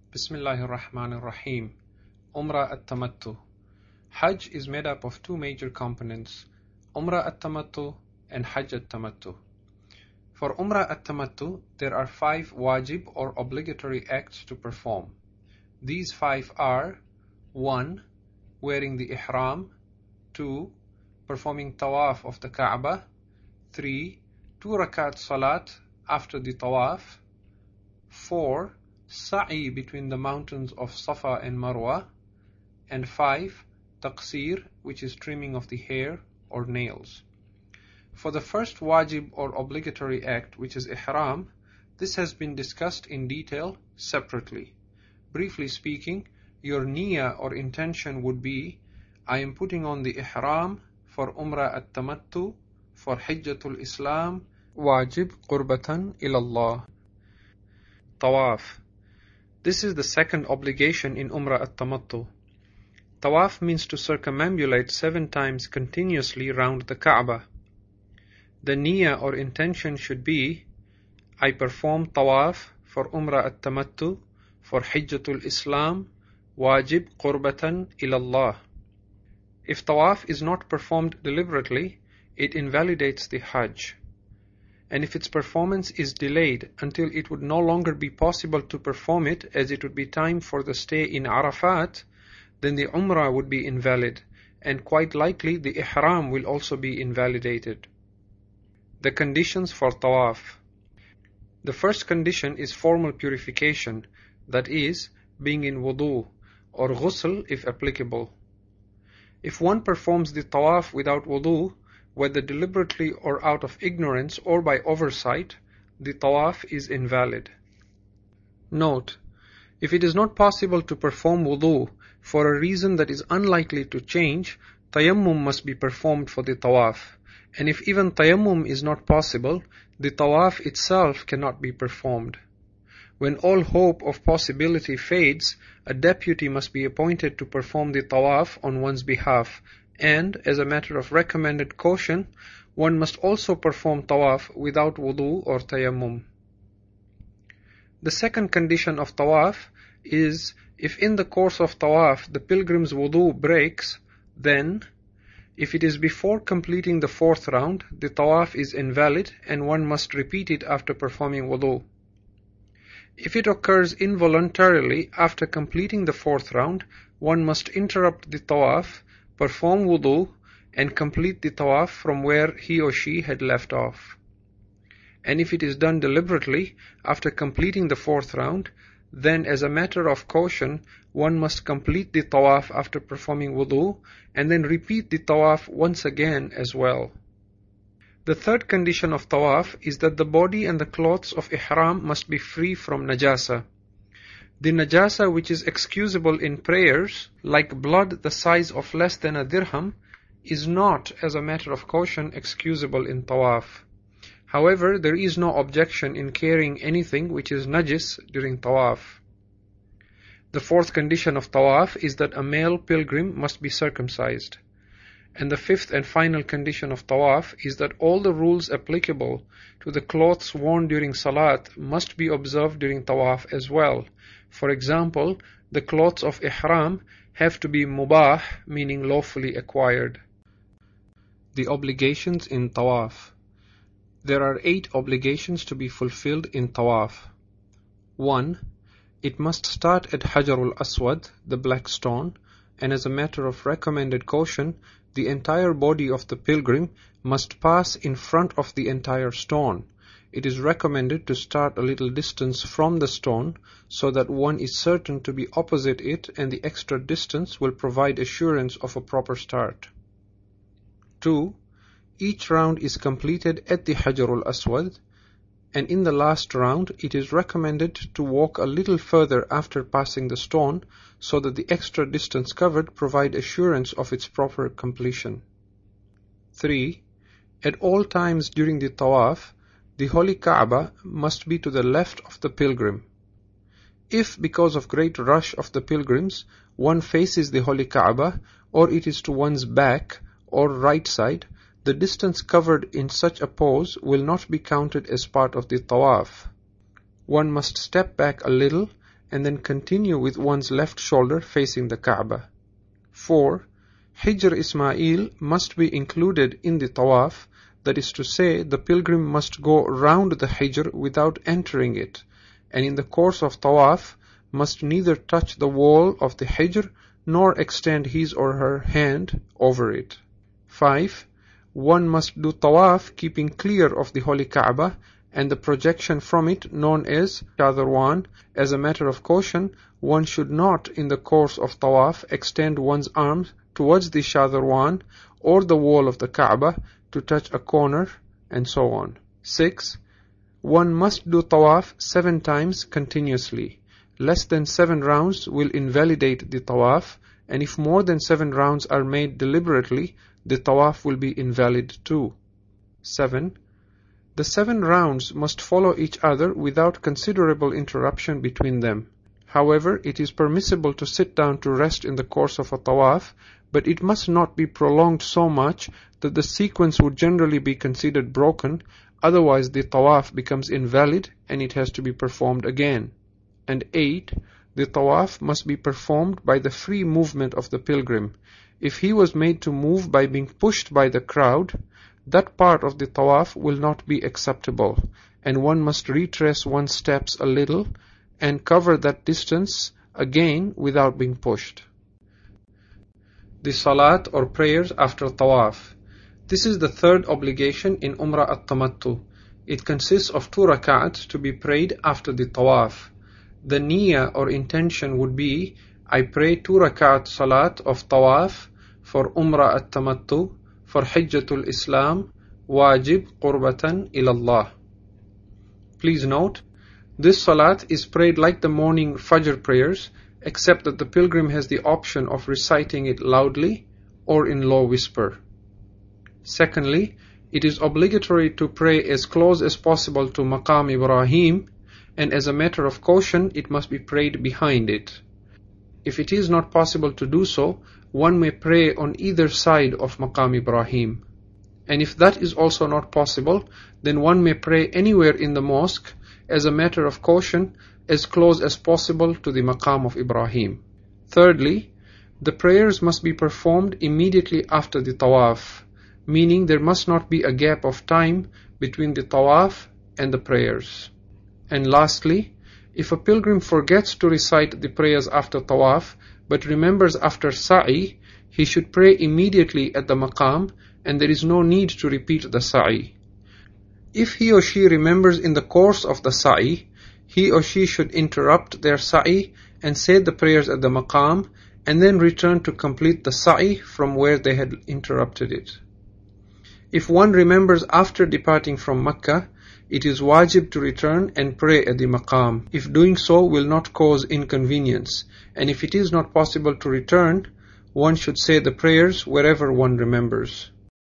Bismillahir Rahmanir Rahim. Umrah at-Tamattu. Hajj is made up of two major components, Umrah at-Tamattu and Hajj at-Tamattu. For Umrah at-Tamattu, there are 5 wajib or obligatory acts to perform. These 5 are 1. Wearing the ihram, 2. Performing tawaf of the Kaaba, 3. 2 rakat salat after the tawaf, 4. Sa'i between the mountains of Safa and Marwa, and 5. Taqsir, which is trimming of the hair or nails. For the first wajib or obligatory act, which is ihram, this has been discussed in detail separately. Briefly speaking, your niyyah or intention would be, I am putting on the ihram for Umrah at-Tamattu, for Hijjatul Islam, wajib qurbatan ilallah. Tawaf. This is the second obligation in Umrah at-Tamattu. Tawaf means to circumambulate 7 times continuously round the Kaaba. The niyyah or intention should be, I perform tawaf for Umrah at-Tamattu, for Hijjatul Islam, wajib qurbatan ilallah. If tawaf is not performed deliberately, it invalidates the Hajj. And if its performance is delayed until it would no longer be possible to perform it, as it would be time for the stay in Arafat, then the Umrah would be invalid, and quite likely the Ihram will also be invalidated. The conditions for Tawaf. The first condition is formal purification, that is, being in wudu, or ghusl if applicable. If one performs the Tawaf without wudu, whether deliberately or out of ignorance or by oversight, the tawaf is invalid. Note, if it is not possible to perform wudu for a reason that is unlikely to change, tayammum must be performed for the tawaf. And if even tayammum is not possible, the tawaf itself cannot be performed. When all hope of possibility fades, a deputy must be appointed to perform the tawaf on one's behalf, and, as a matter of recommended caution, one must also perform tawaf without wudu or tayammum. The second condition of tawaf is, if in the course of tawaf the pilgrim's wudu breaks, then, if it is before completing the 4th round, the tawaf is invalid and one must repeat it after performing wudu. If it occurs involuntarily after completing the 4th round, one must interrupt the tawaf, perform wudu, and complete the tawaf from where he or she had left off. And if it is done deliberately after completing the 4th round, then as a matter of caution, one must complete the tawaf after performing wudu, and then repeat the tawaf once again as well. The third condition of tawaf is that the body and the clothes of ihram must be free from najasa. The najasa which is excusable in prayers, like blood the size of less than a dirham, is not, as a matter of caution, excusable in tawaf. However, there is no objection in carrying anything which is najis during tawaf. The 4th condition of tawaf is that a male pilgrim must be circumcised. And the 5th and final condition of tawaf is that all the rules applicable to the clothes worn during salat must be observed during tawaf as well. For example, the clothes of ihram have to be mubah, meaning lawfully acquired. The obligations in tawaf. There are 8 obligations to be fulfilled in tawaf. 1. It must start at Hajarul Aswad, the black stone, and as a matter of recommended caution, the entire body of the pilgrim must pass in front of the entire stone. It is recommended to start a little distance from the stone so that one is certain to be opposite it, and the extra distance will provide assurance of a proper start. 2. Each round is completed at the Hajarul Aswad, and in the last round it is recommended to walk a little further after passing the stone so that the extra distance covered provide assurance of its proper completion. 3. At all times during the tawaf, the Holy Kaaba must be to the left of the pilgrim. If, because of great rush of the pilgrims, one faces the Holy Kaaba, or it is to one's back or right side, the distance covered in such a pose will not be counted as part of the tawaf. One must step back a little and then continue with one's left shoulder facing the Kaaba. 4. Hijr Ismail must be included in the tawaf, that is to say, the pilgrim must go round the Hijr without entering it, and in the course of tawaf must neither touch the wall of the Hijr nor extend his or her hand over it. 5. One must do tawaf keeping clear of the Holy Kaaba and the projection from it known as Shadharwan. As a matter of caution, one should not in the course of tawaf extend one's arms towards the Shadharwan or the wall of the Kaaba to touch a corner, and so on. 6. One must do tawaf 7 times continuously. Less than 7 rounds will invalidate the tawaf, and if more than 7 rounds are made deliberately, the tawaf will be invalid too. 7. The 7 rounds must follow each other without considerable interruption between them. However, it is permissible to sit down to rest in the course of a tawaf, but it must not be prolonged so much that the sequence would generally be considered broken, otherwise the tawaf becomes invalid and it has to be performed again. And 8. The tawaf must be performed by the free movement of the pilgrim. If he was made to move by being pushed by the crowd, that part of the tawaf will not be acceptable, and one must retrace one's steps a little and cover that distance again without being pushed. The salat or prayers after tawaf. This is the 3rd obligation in Umrah at-Tamattu. It consists of 2 rak'at to be prayed after the tawaf. The niyyah or intention would be, I pray 2 rak'at salat of tawaf for Umrah at-Tamattu, for Hijjatul Islam, wajib qurbatan ilallah. Please note, this salat is prayed like the morning Fajr prayers, except that the pilgrim has the option of reciting it loudly or in low whisper. Secondly, it is obligatory to pray as close as possible to Maqam Ibrahim, and as a matter of caution, it must be prayed behind it. If it is not possible to do so, one may pray on either side of Maqam Ibrahim. And if that is also not possible, then one may pray anywhere in the mosque, as a matter of caution, as close as possible to the Maqam of Ibrahim. Thirdly, the prayers must be performed immediately after the tawaf, meaning there must not be a gap of time between the tawaf and the prayers. And lastly, if a pilgrim forgets to recite the prayers after tawaf, but remembers after sa'i, he should pray immediately at the maqam, and there is no need to repeat the sa'i. If he or she remembers in the course of the sa'i, he or she should interrupt their sa'i and say the prayers at the maqam, and then return to complete the sa'i from where they had interrupted it. If one remembers after departing from Makkah, it is wajib to return and pray at the maqam, if doing so will not cause inconvenience, and if it is not possible to return, one should say the prayers wherever one remembers.